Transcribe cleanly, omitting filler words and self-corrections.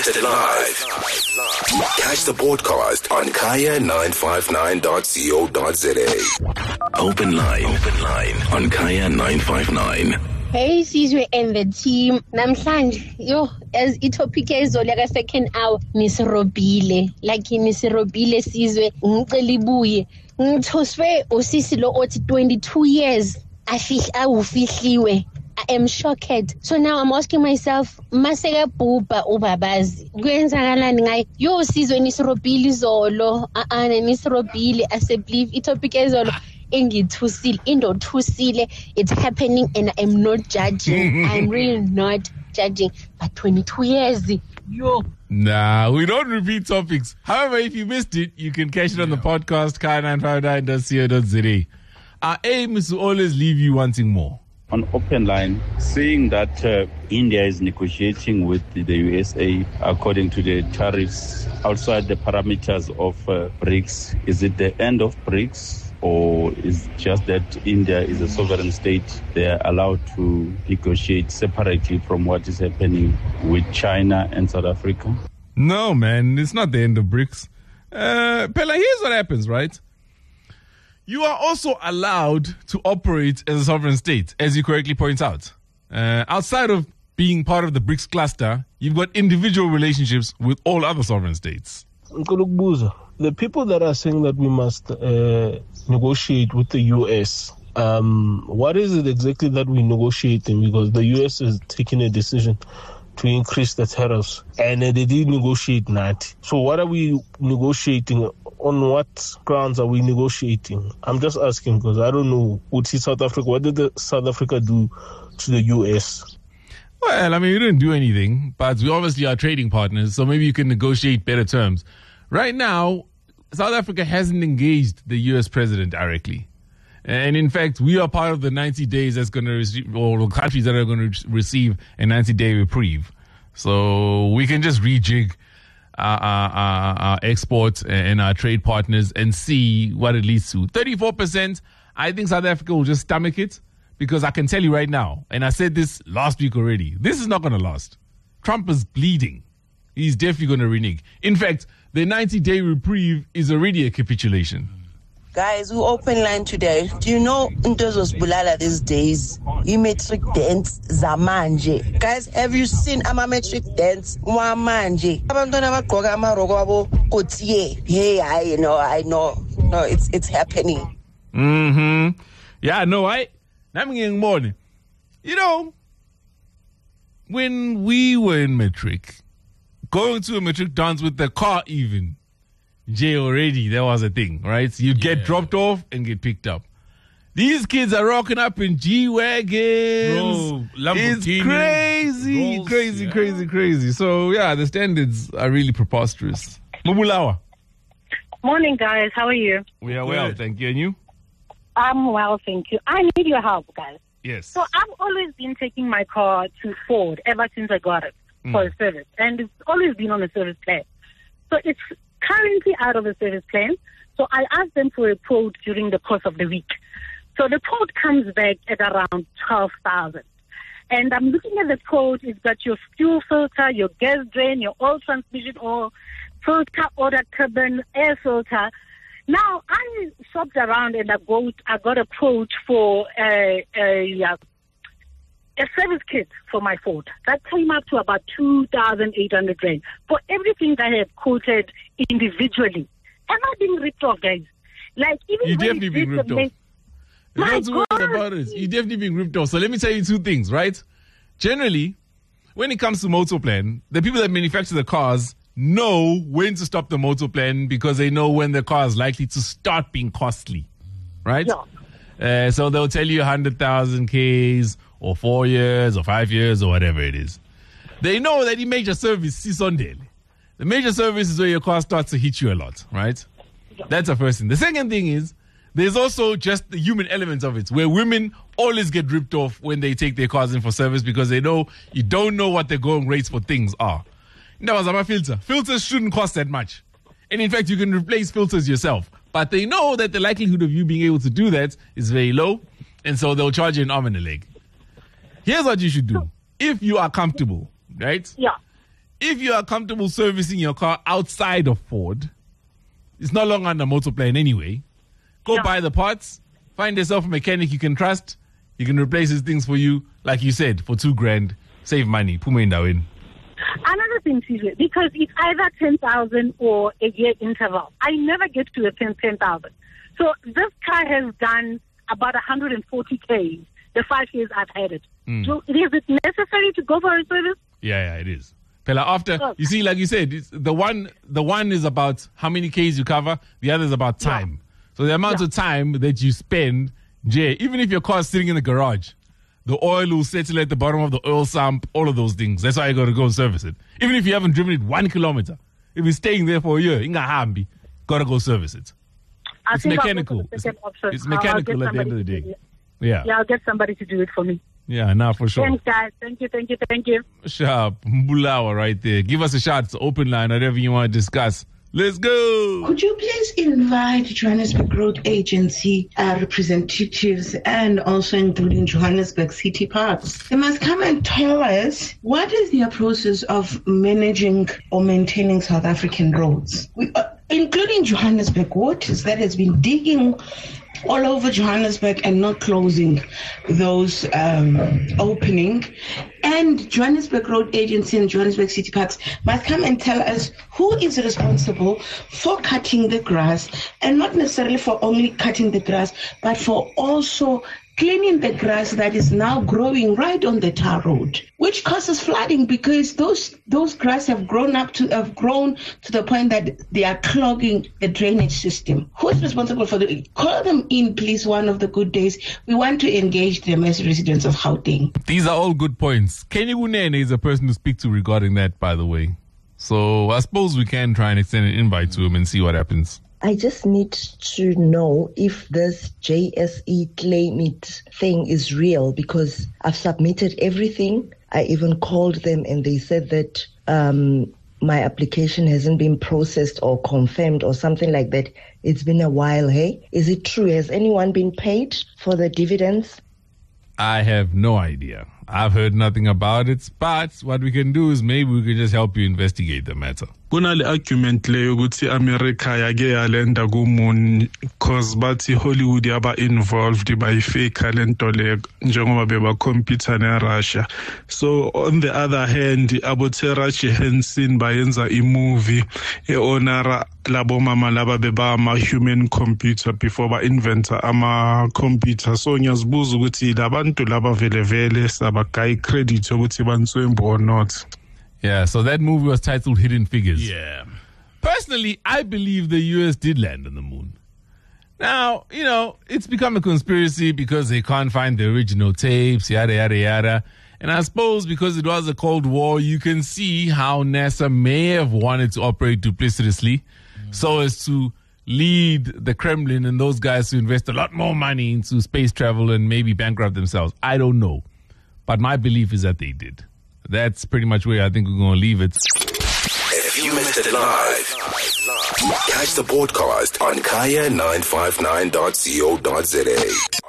Broadcasted live. Catch the podcast on kaya959.co.za. Open line on Kaya 959. Hey Sizwe and the team. Namhlanje, as itopic ezolo yaka second hour nisirobile. Like nisirobile Sizwe ngicela ibuye. Ngithoswe usisi lo othi 22 years awufihliwe. I am shocked. So now I'm asking myself, maseka bhuba ubabazi. Kuyenzakalani ngaye? Yo Sizwe nisirobile izolo. Nisirobile asebelieve itopic ezolo. It's happening and I'm not judging. I'm really not judging. But 22 years, yo. Nah, we don't repeat topics. However, if you missed it, you can catch it on the podcast, kaya959.co.za. Our aim is to always leave you wanting more. On Open Line, saying that India is negotiating with the USA according to the tariffs outside the parameters of BRICS. Is it the end of BRICS? Or is just that India is a sovereign state? They are allowed to negotiate separately from what is happening with China and South Africa? No, man, it's not the end of BRICS. Pella, here's what happens, right? You are also allowed to operate as a sovereign state, as you correctly point out. Outside of being part of the BRICS cluster, you've got individual relationships with all other sovereign states. The people that are saying that we must negotiate with the U.S., what is it exactly that we're negotiating? Because the U.S. is taking a decision to increase the tariffs, and they did negotiate that. So what are we negotiating? On what grounds are we negotiating? I'm just asking because I don't know. Would see South Africa? What did South Africa do to the U.S.? Well, I mean, we didn't do anything, but we obviously are trading partners, so maybe you can negotiate better terms. Right now, South Africa hasn't engaged the U.S. president directly. And in fact, we are part of the 90 days that's going to receive, or countries that are going to receive a 90-day reprieve. So we can just rejig our exports and our trade partners and see what it leads to. 34%, I think South Africa will just stomach it because I can tell you right now, and I said this last week already, this is not going to last. Trump is bleeding. He's definitely going to renege. In fact, the 90-day reprieve is already a capitulation. Guys, who Open Line today? Do you know Ntozos Bulala these days? Metric dance zamanje. Guys, have you seen metric dance mwamanje? Abantwana bagqoka amarogo abo kotiye. Hey, I know. No, it's happening. Yeah, no, morning. You know, when we were in matric, going to a matric dance with the car even, Jay already, that was a thing, right? You'd get dropped off and get picked up. These kids are rocking up in G-Wagons. Bro, it's crazy, Rolls, crazy. So, yeah, the standards are really preposterous. Mubulawa. Morning, guys. How are you? We are well, thank you. And you? I'm well, thank you. I need your help, guys. Yes. So I've always been taking my car to Ford ever since I got it for a service. And it's always been on a service plan. So it's currently out of a service plan. So I asked them for a quote during the course of the week. So the quote comes back at around 12,000. And I'm looking at the quote. It's got your fuel filter, your gas drain, your oil transmission oil, filter, order cabin, air filter. Now, I shopped around and I got a quote for a service kit for my Ford. That came up to about 2,800 rand for everything that I have quoted individually. Am I being ripped off, guys? Like, even You're definitely being ripped off. That's what about it. You're definitely being ripped off. So let me tell you two things, right? Generally, when it comes to motor plan, the people that manufacture the cars know when to stop the motor plan because they know when the car is likely to start being costly, right? Yeah. So they'll tell you 100,000 Ks or 4 years or 5 years or whatever it is. They know that the major service is on daily. The major service is where your car starts to hit you a lot, right? Yeah. That's the first thing. The second thing is there's also just the human element of it, where women always get ripped off when they take their cars in for service because they know you don't know what the going rates for things are. That was my filter. Filters shouldn't cost that much. And in fact, you can replace filters yourself. But they know that the likelihood of you being able to do that is very low. And so they'll charge you an arm and a leg. Here's what you should do. If you are comfortable, right? Yeah. if you are comfortable servicing your car outside of Ford, it's no longer under motor plan anyway. Go buy the parts, find yourself a mechanic you can trust. He can replace his things for you, like you said, for $2,000. Save money. Puma in Darwin. Another thing, CJ, because it's either 10,000 or a year interval. I never get to a 10,000. So this car has done about 140K the 5 years I've had it. So is it necessary to go for a service? Yeah, it is. Pella, after, you see, like you said, it's the one is about how many Ks you cover. The other is about time. So the amount of time that you spend, even if your car is sitting in the garage, the oil will settle at the bottom of the oil sump, all of those things. That's why you got to go and service it. Even if you haven't driven it 1 kilometer, if it's staying there for a year, got to go service it. It's mechanical. It's mechanical at the end of the day. Yeah, I'll get somebody to do it for me. Yeah, now for sure. Thanks, guys. Thank you. Sharp. Mbulawa right there. Give us a shot. It's open line, whatever you want to discuss. Let's go. Could you please invite Johannesburg Road Agency representatives and also including Johannesburg City Parks? They must come and tell us what is their process of managing or maintaining South African roads, including Johannesburg Waters that has been digging all over Johannesburg and not closing those opening. And Johannesburg Road Agency and Johannesburg City Parks must come and tell us who is responsible for cutting the grass, and not necessarily for only cutting the grass, but for also cleaning the grass that is now growing right on the tar road, which causes flooding because those grass have grown to the point that they are clogging the drainage system. Who's responsible for the? Call them in, please, one of the good days. We want to engage them as residents of Gauteng. These are all good points. Kenny Kunene is a person to speak to regarding that, by the way. So I suppose we can try and extend an invite to him and see what happens. I just need to know if this JSE Claim It thing is real, because I've submitted everything. I even called them and they said that my application hasn't been processed or confirmed or something like that. It's been a while, hey? Is it true? Has anyone been paid for the dividends? I have no idea. I've heard nothing about it, but what we can do is maybe we can just help you investigate the matter. Kunale argument leyo ukuthi America yake yalenda kuMoon cause bathi Hollywood yaba involved bayifake lento le njengoba beba compete ne Russia. So on the other hand abo Taraji Henson bayenza imovie eonara labo mama laba beba ama human computer before ba inventa ama computer. So ngiyazibuza ukuthi labantu laba vele sabagay credit ukuthi banswembo or not. Yeah, so that movie was titled Hidden Figures. Yeah. Personally, I believe the US did land on the moon. Now, it's become a conspiracy because they can't find the original tapes, yada, yada, yada. And I suppose because it was a Cold War, you can see how NASA may have wanted to operate duplicitously so as to lead the Kremlin and those guys to invest a lot more money into space travel and maybe bankrupt themselves. I don't know. But my belief is that they did. That's pretty much where I think we're going to leave it. If you missed it live, catch the podcast on kaya959.co.za.